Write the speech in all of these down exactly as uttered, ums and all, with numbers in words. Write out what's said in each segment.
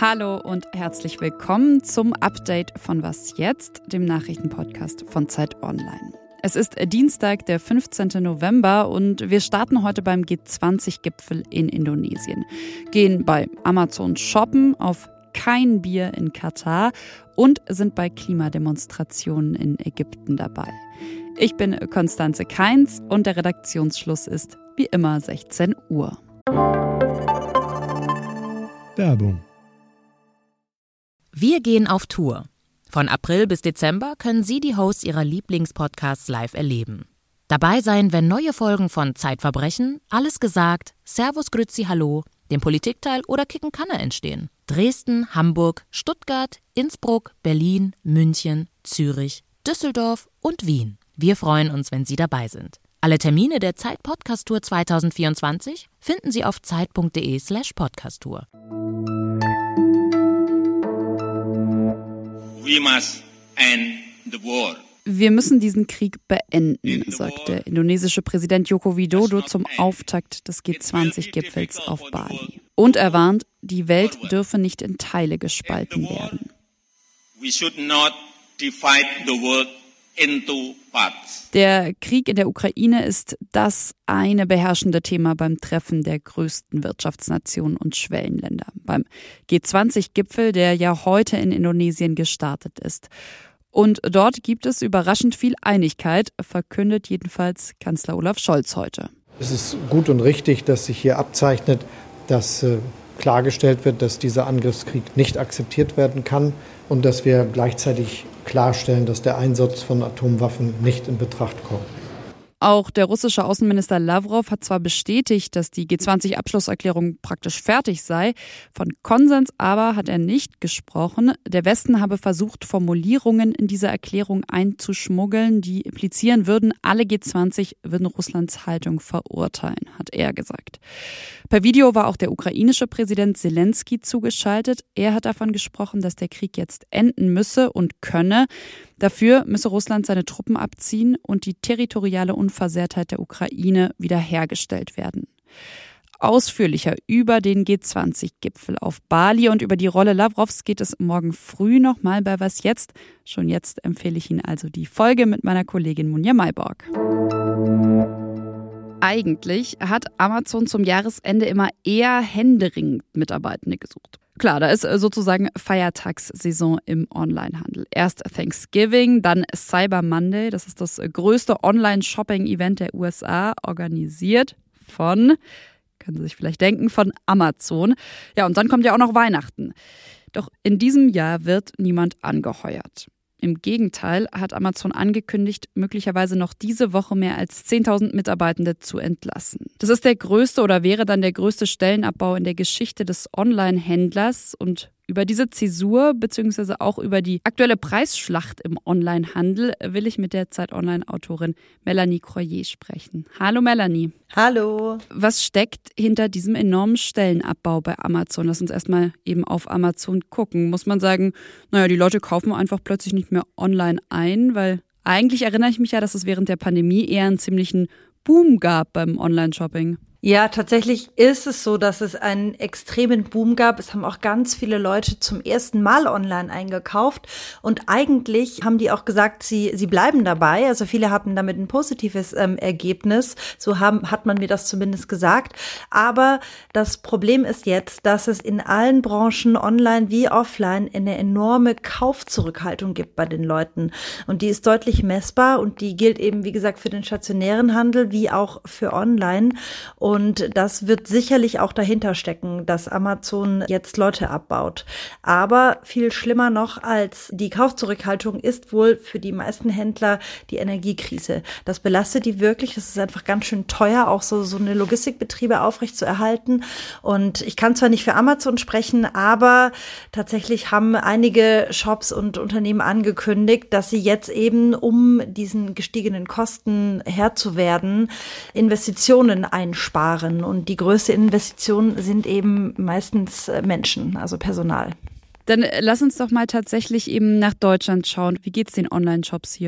Hallo und herzlich willkommen zum Update von Was jetzt, dem Nachrichtenpodcast von Zeit Online. Es ist Dienstag, der fünfzehnten November und wir starten heute beim G zwanzig Gipfel in Indonesien, gehen bei Amazon shoppen, auf kein Bier in Katar und sind bei Klimademonstrationen in Ägypten dabei. Ich bin Konstanze Keins und der Redaktionsschluss ist wie immer sechzehn Uhr. Werbung. Wir gehen auf Tour. Von April bis Dezember können Sie die Hosts Ihrer Lieblingspodcasts live erleben. Dabei sein, wenn neue Folgen von Zeitverbrechen, Alles gesagt, Servus Grüezi Hallo, dem Politikteil oder Kicken Kanne entstehen. Dresden, Hamburg, Stuttgart, Innsbruck, Berlin, München, Zürich, Düsseldorf und Wien. Wir freuen uns, wenn Sie dabei sind. Alle Termine der Zeit-Podcast-Tour zwanzig vierundzwanzig finden Sie auf zeit.de slash podcasttour. We must end the war. Wir müssen diesen Krieg beenden, sagt der indonesische Präsident Joko Widodo zum Auftakt des G zwanzig Gipfels auf Bali. Und er warnt, die Welt dürfe nicht in Teile gespalten werden. We should not divide the world into parts. Der Krieg in der Ukraine ist das eine beherrschende Thema beim Treffen der größten Wirtschaftsnationen und Schwellenländer, beim G zwanzig Gipfel, der ja heute in Indonesien gestartet ist. Und dort gibt es überraschend viel Einigkeit, verkündet jedenfalls Kanzler Olaf Scholz heute. Es ist gut und richtig, dass sich hier abzeichnet, dass äh, klargestellt wird, dass dieser Angriffskrieg nicht akzeptiert werden kann und dass wir gleichzeitig klarstellen, dass der Einsatz von Atomwaffen nicht in Betracht kommt. Auch der russische Außenminister Lavrov hat zwar bestätigt, dass die G zwanzig Abschlusserklärung praktisch fertig sei, von Konsens aber hat er nicht gesprochen. Der Westen habe versucht, Formulierungen in diese Erklärung einzuschmuggeln, die implizieren würden, alle G zwanzig würden Russlands Haltung verurteilen, hat er gesagt. Per Video war auch der ukrainische Präsident Zelensky zugeschaltet. Er hat davon gesprochen, dass der Krieg jetzt enden müsse und könne. Dafür müsse Russland seine Truppen abziehen und die territoriale Unversehrtheit der Ukraine wiederhergestellt werden. Ausführlicher über den G zwanzig Gipfel auf Bali und über die Rolle Lavrovs geht es morgen früh nochmal bei Was jetzt. Schon jetzt empfehle ich Ihnen also die Folge mit meiner Kollegin Munja Mayborg. Eigentlich hat Amazon zum Jahresende immer eher händeringend Mitarbeitende gesucht. Klar, da ist sozusagen Feiertagssaison im Onlinehandel. Erst Thanksgiving, dann Cyber Monday. Das ist das größte Online-Shopping-Event der U S A, organisiert von, können Sie sich vielleicht denken, von Amazon. Ja, und dann kommt ja auch noch Weihnachten. Doch in diesem Jahr wird niemand angeheuert. Im Gegenteil hat Amazon angekündigt, möglicherweise noch diese Woche mehr als zehntausend Mitarbeitende zu entlassen. Das ist der größte oder wäre dann der größte Stellenabbau in der Geschichte des Online-Händlers. Und über diese Zäsur bzw. auch über die aktuelle Preisschlacht im Onlinehandel will ich mit der Zeit-Online-Autorin Melanie Croyer sprechen. Hallo Melanie. Hallo. Was steckt hinter diesem enormen Stellenabbau bei Amazon? Lass uns erstmal eben auf Amazon gucken. Muss man sagen, naja, die Leute kaufen einfach plötzlich nicht mehr online ein, weil eigentlich erinnere ich mich ja, dass es während der Pandemie eher einen ziemlichen Boom gab beim Online-Shopping. Ja, tatsächlich ist es so, dass es einen extremen Boom gab. Es haben auch ganz viele Leute zum ersten Mal online eingekauft. Und eigentlich haben die auch gesagt, sie sie bleiben dabei. Also viele hatten damit ein positives ähm, Ergebnis. So haben, hat man mir das zumindest gesagt. Aber das Problem ist jetzt, dass es in allen Branchen, online wie offline, eine enorme Kaufzurückhaltung gibt bei den Leuten. Und die ist deutlich messbar und die gilt eben, wie gesagt, für den stationären Handel wie auch für online. Und Und das wird sicherlich auch dahinter stecken, dass Amazon jetzt Leute abbaut. Aber viel schlimmer noch als die Kaufzurückhaltung ist wohl für die meisten Händler die Energiekrise. Das belastet die wirklich. Das ist einfach ganz schön teuer, auch so, so eine Logistikbetriebe aufrechtzuerhalten. Und ich kann zwar nicht für Amazon sprechen, aber tatsächlich haben einige Shops und Unternehmen angekündigt, dass sie jetzt eben, um diesen gestiegenen Kosten Herr zu werden, Investitionen einsparen. Und die größte Investition sind eben meistens Menschen, also Personal. Dann lass uns doch mal tatsächlich eben nach Deutschland schauen. Wie geht's den Online-Shops hier?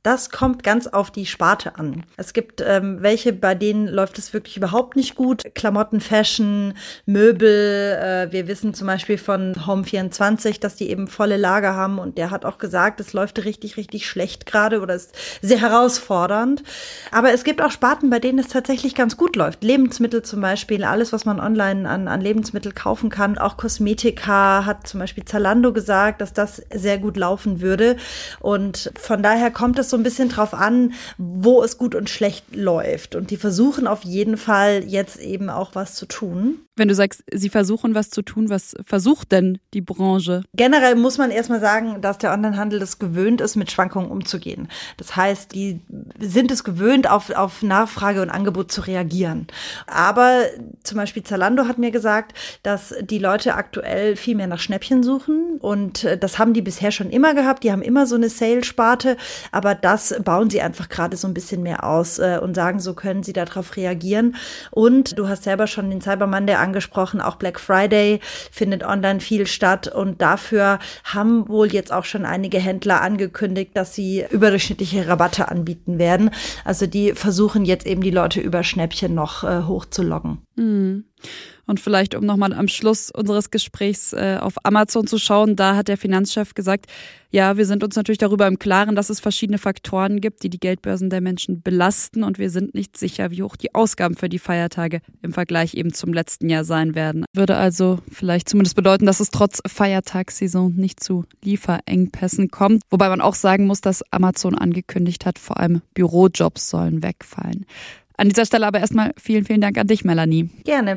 Das kommt ganz auf die Sparte an. Es gibt ähm, welche, bei denen läuft es wirklich überhaupt nicht gut. Klamotten, Fashion, Möbel. Äh, wir wissen zum Beispiel von Home vierundzwanzig, dass die eben volle Lager haben. Und der hat auch gesagt, es läuft richtig, richtig schlecht gerade oder ist sehr herausfordernd. Aber es gibt auch Sparten, bei denen es tatsächlich ganz gut läuft. Lebensmittel zum Beispiel, alles, was man online an, an Lebensmittel kaufen kann. Auch Kosmetika hat zum Beispiel Zalando gesagt, dass das sehr gut laufen würde. Und von daher kommt es so ein bisschen drauf an, wo es gut und schlecht läuft. Und die versuchen auf jeden Fall jetzt eben auch was zu tun. Wenn du sagst, sie versuchen was zu tun, was versucht denn die Branche? Generell muss man erstmal sagen, dass der Onlinehandel es gewöhnt ist, mit Schwankungen umzugehen. Das heißt, die sind es gewöhnt, auf, auf Nachfrage und Angebot zu reagieren. Aber zum Beispiel Zalando hat mir gesagt, dass die Leute aktuell viel mehr nach Schnäppchen suchen. Und das haben die bisher schon immer gehabt. Die haben immer so eine Sale-Sparte. Aber das bauen sie einfach gerade so ein bisschen mehr aus und sagen, so können sie darauf reagieren. Und du hast selber schon den Cyber Monday angesprochen, auch Black Friday findet online viel statt und dafür haben wohl jetzt auch schon einige Händler angekündigt, dass sie überdurchschnittliche Rabatte anbieten werden. Also die versuchen jetzt eben die Leute über Schnäppchen noch äh, hochzuloggen. Mhm. Und vielleicht, um nochmal am Schluss unseres Gesprächs äh, auf Amazon zu schauen, da hat der Finanzchef gesagt, ja, wir sind uns natürlich darüber im Klaren, dass es verschiedene Faktoren gibt, die die Geldbörsen der Menschen belasten und wir sind nicht sicher, wie hoch die Ausgaben für die Feiertage im Vergleich eben zum letzten Jahr sein werden. Würde also vielleicht zumindest bedeuten, dass es trotz Feiertagssaison nicht zu Lieferengpässen kommt. Wobei man auch sagen muss, dass Amazon angekündigt hat, vor allem Bürojobs sollen wegfallen. An dieser Stelle aber erstmal vielen, vielen Dank an dich, Melanie. Gerne.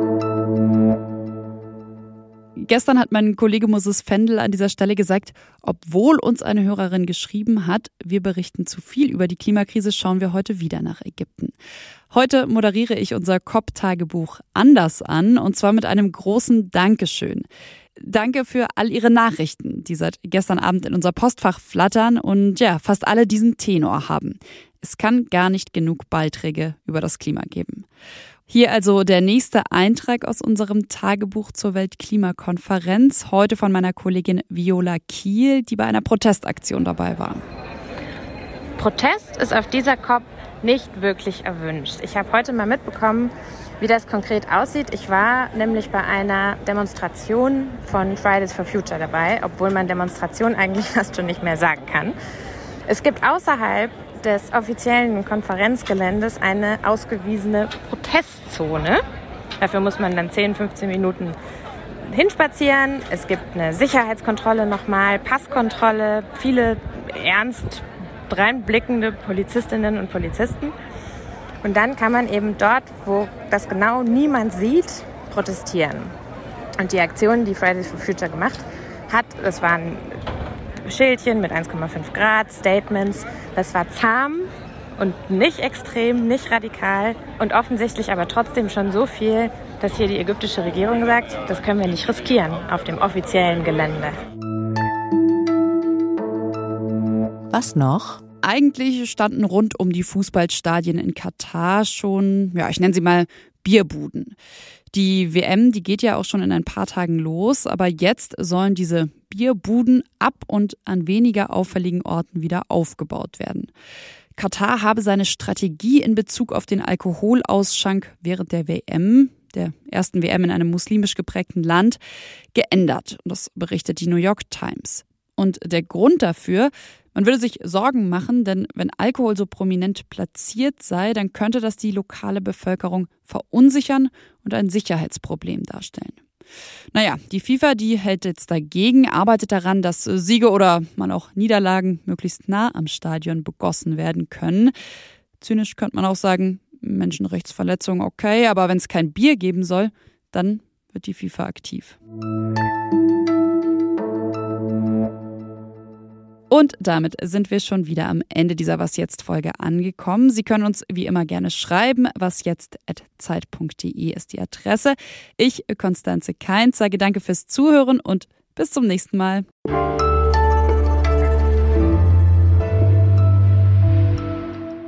Gestern hat mein Kollege Moses Fendel an dieser Stelle gesagt, obwohl uns eine Hörerin geschrieben hat, wir berichten zu viel über die Klimakrise, schauen wir heute wieder nach Ägypten. Heute moderiere ich unser C O P-Tagebuch anders an und zwar mit einem großen Dankeschön. Danke für all Ihre Nachrichten, die seit gestern Abend in unser Postfach flattern und ja, fast alle diesen Tenor haben. Es kann gar nicht genug Beiträge über das Klima geben. Hier also der nächste Eintrag aus unserem Tagebuch zur Weltklimakonferenz, heute von meiner Kollegin Viola Kiel, die bei einer Protestaktion dabei war. Protest ist auf dieser C O P nicht wirklich erwünscht. Ich habe heute mal mitbekommen, wie das konkret aussieht. Ich war nämlich bei einer Demonstration von Fridays for Future dabei, obwohl man Demonstration eigentlich fast schon nicht mehr sagen kann. Es gibt außerhalb des offiziellen Konferenzgeländes eine ausgewiesene Protestzone. Dafür muss man dann zehn, fünfzehn Minuten hinspazieren. Es gibt eine Sicherheitskontrolle nochmal, Passkontrolle, viele ernst dreinblickende Polizistinnen und Polizisten. Und dann kann man eben dort, wo das genau niemand sieht, protestieren. Und die Aktion, die Fridays for Future gemacht hat, das waren Schildchen mit eins Komma fünf Grad, Statements. Das war zahm und nicht extrem, nicht radikal und offensichtlich aber trotzdem schon so viel, dass hier die ägyptische Regierung sagt, das können wir nicht riskieren auf dem offiziellen Gelände. Was noch? Eigentlich standen rund um die Fußballstadien in Katar schon, ja, ich nenne sie mal Bierbuden. Die W M, die geht ja auch schon in ein paar Tagen los, aber jetzt sollen diese Bierbuden ab und an weniger auffälligen Orten wieder aufgebaut werden. Katar habe seine Strategie in Bezug auf den Alkoholausschank während der W M, der ersten W M in einem muslimisch geprägten Land, geändert. Und das berichtet die New York Times. Und der Grund dafür, man würde sich Sorgen machen, denn wenn Alkohol so prominent platziert sei, dann könnte das die lokale Bevölkerung verunsichern und ein Sicherheitsproblem darstellen. Naja, die FIFA, die hält jetzt dagegen, arbeitet daran, dass Siege oder mal auch Niederlagen möglichst nah am Stadion begossen werden können. Zynisch könnte man auch sagen, Menschenrechtsverletzungen okay, aber wenn es kein Bier geben soll, dann wird die FIFA aktiv. Und damit sind wir schon wieder am Ende dieser Was jetzt Folge angekommen. Sie können uns wie immer gerne schreiben. wasjetzt at zeit punkt de ist die Adresse. Ich, Konstanze Kainz, sage danke fürs Zuhören und bis zum nächsten Mal.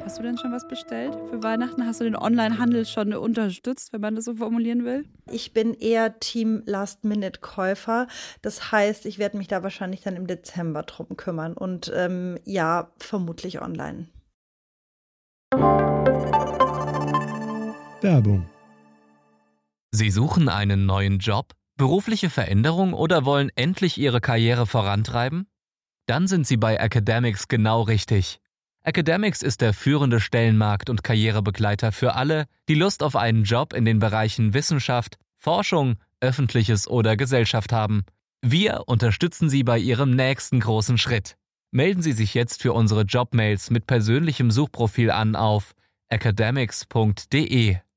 Hast du denn schon was bestellt für Weihnachten? Hast du den Onlinehandel schon unterstützt, wenn man das so formulieren will? Ich bin eher Team Last-Minute-Käufer. Das heißt, ich werde mich da wahrscheinlich dann im Dezember drum kümmern. Und ähm, ja, vermutlich online. Werbung. Sie suchen einen neuen Job, berufliche Veränderung oder wollen endlich Ihre Karriere vorantreiben? Dann sind Sie bei Academics genau richtig. Academics ist der führende Stellenmarkt- und Karrierebegleiter für alle, die Lust auf einen Job in den Bereichen Wissenschaft, Forschung, Öffentliches oder Gesellschaft haben. Wir unterstützen Sie bei Ihrem nächsten großen Schritt. Melden Sie sich jetzt für unsere Jobmails mit persönlichem Suchprofil an auf academics punkt de.